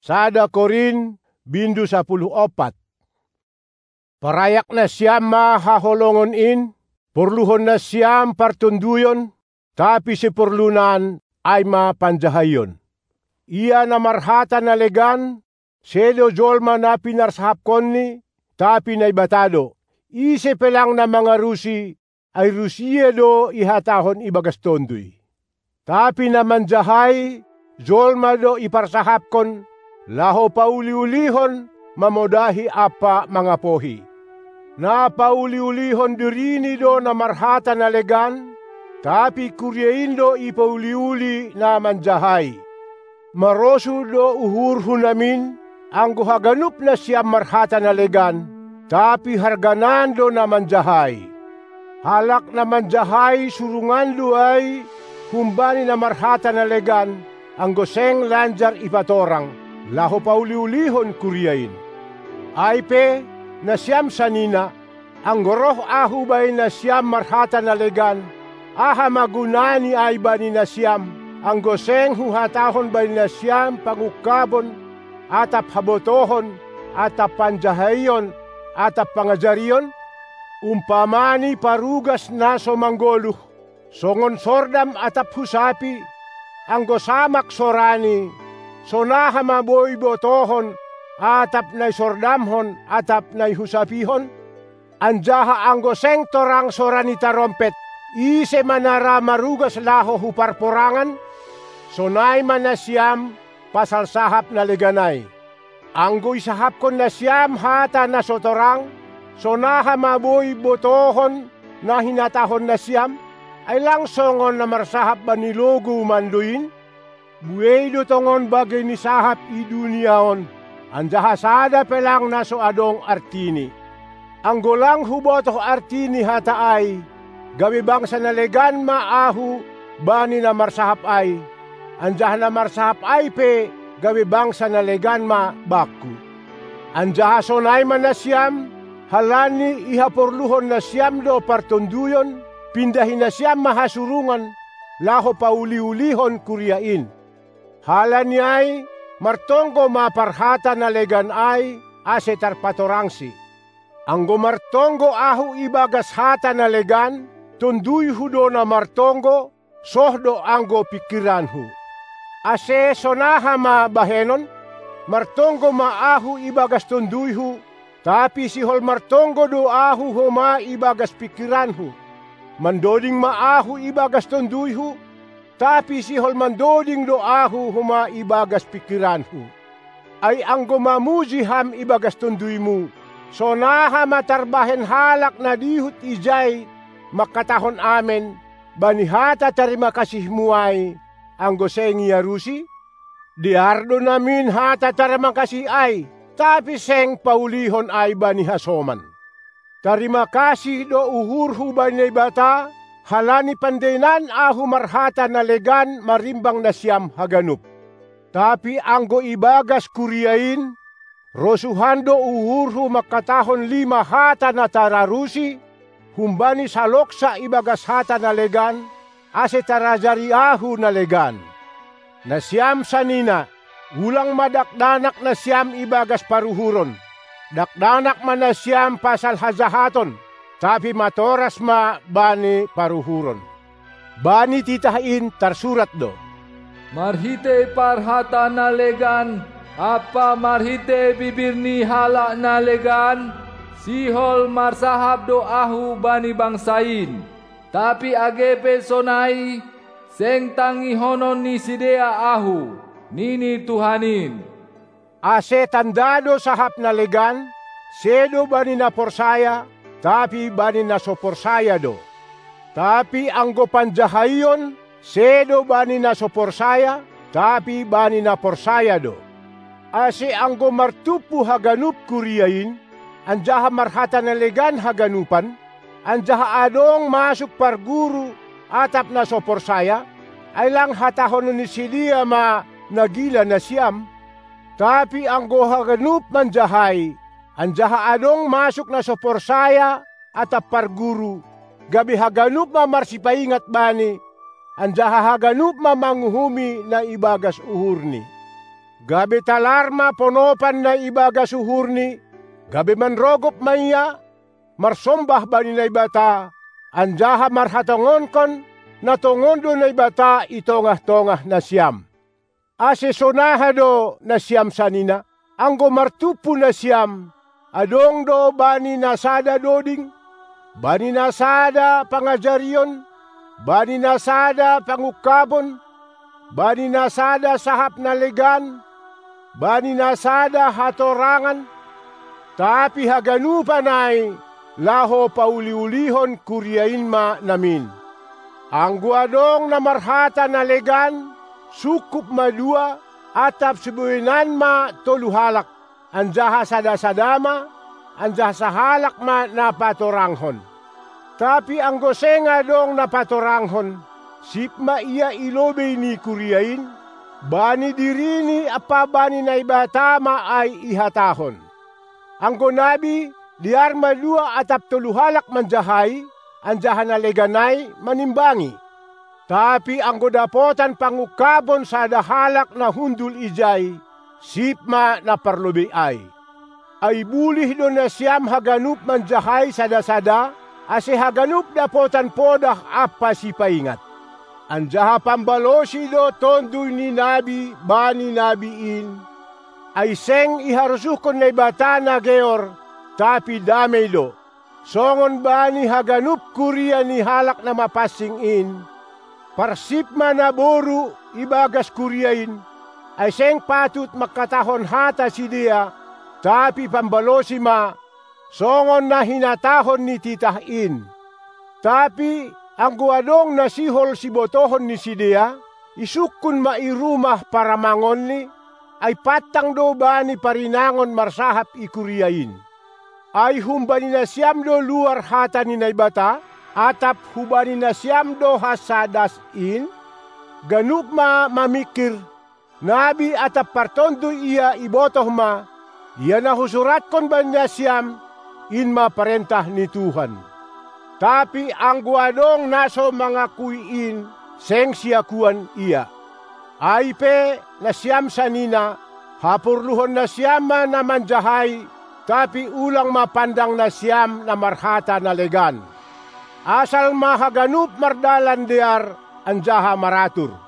Sada Corin, bindu 14. Parayak na siyam mahaholongon in, porluhon na siyam partunduyon, tapi si porlunan ay mapanjahayon. Iya na marhata na legan, sedo jolma na pinarsahapkon ni, tapi na ibatado. Ise pelang na mga Rusi, ay Rusiya do ihatahon ibagas tondoy. Tapi naman jahay, jolma do iparsahapkon, laho pauli-ulihon, mamodahi apa mga pohi. Na pauli-ulihon dirini do na marhata na legan, tapi kuryain do ipauli-uli na manjahay. Marosu do uhurhu namin, ang guhaganup na siyam marhata na legan, tapi harganan do na manjahay. Halak na manjahay surungan do ay, humbani na marhata na legan, ang goseng lanjar ipatorang, laho pauli-ulihon kuryain. Aype na siyam sanina, ang goroh ahu bay na siyam marhata na legan, aha magunani ay ba ni na siyam, ang goseng huhatahon bay na siyam pangukabon, atap habotohon, atap panjahayon, atap pangajariyon, umpamani parugas na somanggoluh, songon sordam atap husapi, ang gosamak sorani, sonaha maboy botohon, atap nay sordamhon, atap nay husapihon, anjaha ang goseng torang sorani tarompet, ise manara marugas laho huparporangan, sonay man na siyam, pasal sahap na leganay. Anggo isahap kon na siyam hata na sotorang, sonaha maboy botohon na hinatahon na siyam, ay lang songon na marsahap ba nilogo manduin, buhay do tongon bagay ni sahap iduniaon, anjaha sada pelang naso adong artini. Ang golang hubotoh artini hata ay, gabi bang sa nalegan maahu, bani na marsahap ay, anjaha na marsahap ay pe, gabi bang sa nalegan ma baku. Anjaha sonay man na siyam, halani ihaporluhon na siyam do partunduyon, pindahin na siyam mahasurungan, laho pauli-ulihon kuryain. Halani ay, martonggo maparhata na legan ay, asetar patorangsi. Ang gumartonggo ahu ibagas hata na legan, tunduy hudo na martonggo, sohdo anggo pikiranhu. Ase sonaha mabahenon, martonggo maahu ibagas tunduyhu, tapi sihol martonggo do ahu huma ibagas pikiranhu. Mandoding maahu ibagas tunduyhu, tapi sihol mandoding do ahu huma ibagas pikiranhu. Ay ang gumamuji ham ibagas tunduymu, sonaha matarbahen halak na dihut ijay, makatahon amen, banihata tarima kasihmu ay, ang goseng Yarusi, diardo namin hata tarima kasih ay, tapi seng paulihon ay banihasoman. Tarima kasih do uhurhu banay bata, halani pandainan ahu marhata na legan marimbang na siyam haganup. Tapi anggo ibagas kuryain, rosuhando uhurhu makatahon 5 hata na tararusi, humbani saloksa ibagas hata na legan, ase tarajari ahu na legan. Na siyam sanina, ulang madakdanak na siyam ibagas paruhuron, dakdanak man na siyam pasal hajahaton, tapi matoras ma bani paruhuron. Bani titahin tarsurat do. Marhite parhata na legan, apa marhite bibir ni hala na legan, sihol marsahab do ahu bani bangsain. Tapi agepe sonai, seng tangihonon ni sidea ahu, nini Tuhanin. Ase tandado sahap na legan, sedo bani na porsaya, tapi bani na soporsaya do. Tapi anggo panjahayon, sedo bani na soporsaya, tapi bani na porsaya do. Ase anggo martupu haganup kuryain, anjaha marhata na legan haganupan, anjaha adong masuk parguru atap na soporsaya, ay lang hatahon ni silia ma nagila na siyam, tapi anggo haganup manjahay, anjaha adong masuk na soporsaya atap parguru, gabi haganup ma marsipaingat bani, anjaha haganup ma manguhumi na ibagas uhurni. gabi talarma ponopan na ibaga suhurni, gabi manrogop maya, marsombah bani na ibata, anjaha marhatongon kon, natongondo na ibata itongah-tongah na siyam. Ase sonahado na siyam sanina, anggo martupu na siyam, adong do bani nasada doding, bani nasada pangajarion, bani nasada pangukabon, bani nasada sahap na legan, bani nasada hatorangan, tapi haganupan ay laho pauli-ulihon kuryain ma namin. Ang guadong na marhata na legan, sukup madua, atap sibuinan ma toluhalak, anjaha sada-sadama, anjaha sahalak ma napatoranghon. Tapi ang gosenga dong napatoranghon, sipma iya ilobey ni kuryain, bani dirini apa bani na ibatama ay ihatahon. Ang gonabi, diarma dua atap toluhalak manjahay, anjaha na leganay manimbangi. Tapi ang godapotan pangukabon sa dahalak na hundul ijay, sipma na parlobe ay bulih do na siyam haganup manjahay sada-sada, ase haganup dapotan podah apa si paingat. Anjaha pambalosi do tonduy ni nabi bani nabiin, ay seng iharusukon na ibata na geor, tapi damay do. Songon bani haganup kuriya ni halak na mapasingin, parsip manaboru ibagas kuryain, ay seng patut makatahon hata si dia, tapi pambalosi ma, songon na hinatahon ni titahin. Tapi ang guadong nasihol si botohon ni si dia, isukun mairumah para mangon ni, ay patang do bani parinangon marsahap ikuryain. Ay humbani na siyam do luar hata ni naibata, atap hubani na siyam do hasadas in, ganup ma mamikir, nabi atap partondo iya ibotoh ma, iya nahusurat kon ba niya siyam, in maparentah ni Tuhan. Tapi ang guadong naso mga kuiin, seng siyakuan iya. Ay pe na siyam sanina, hapurluhon na siyam na manjahay, tapi ulang mapandang na siyam na marhata na legan. Asal mahaganup mardalan diar, anjaha maratur.